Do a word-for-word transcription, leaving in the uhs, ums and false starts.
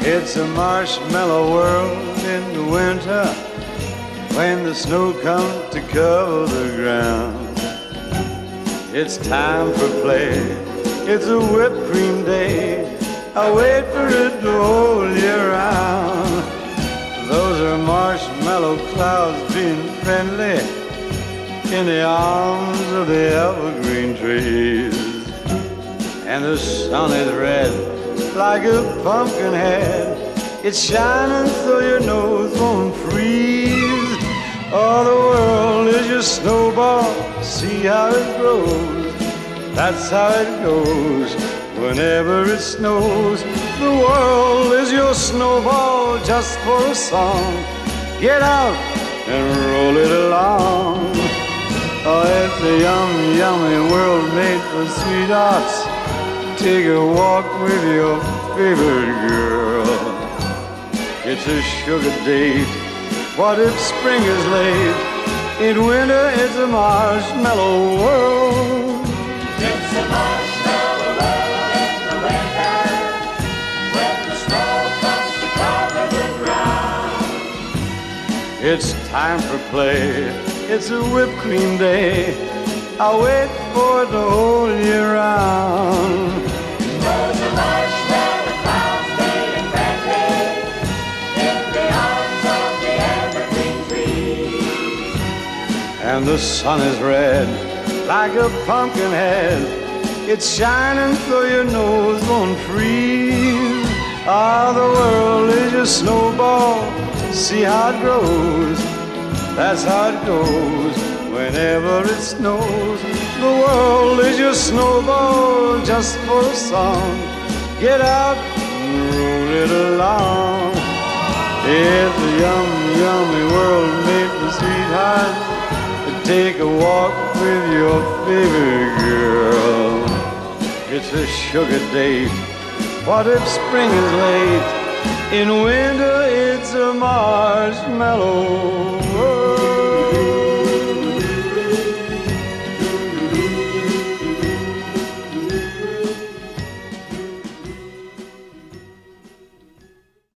It's a marshmallow world in the winter when the snow comes to cover the ground. It's time for play. It's a whipped cream day. I wait for it to hold you round. Those are marshmallow clouds being friendly in the arms of the evergreen trees. And the sun is red like a pumpkin head. It's shining so your nose won't freeze. Oh, the world is your snowball. See how it grows. That's how it goes whenever it snows. The world is your snowball just for a song. Get out and roll it along. Oh, it's a yummy, yummy world made for sweethearts. Take a walk with your favorite girl. It's a sugar date. What if spring is late? In winter it's a marshmallow world. It's a marshmallow world in the winter when the snow comes to cover the ground. It's time for play. It's a whipped cream day. I'll wait for it to hold you round. Those are marshmallow clouds being friendly in the arms of the evergreen trees. And the sun is red like a pumpkin head. It's shining so your nose won't freeze. Ah, the world is your snowball. See how it grows. That's how it goes whenever it snows. The world is your snowball just for a song. Get out and roll it along. It's a yummy, yummy world made for sweethearts. Take a walk with your favorite girl. It's a sugar date. What if spring is late? In winter it's a marshmallow world.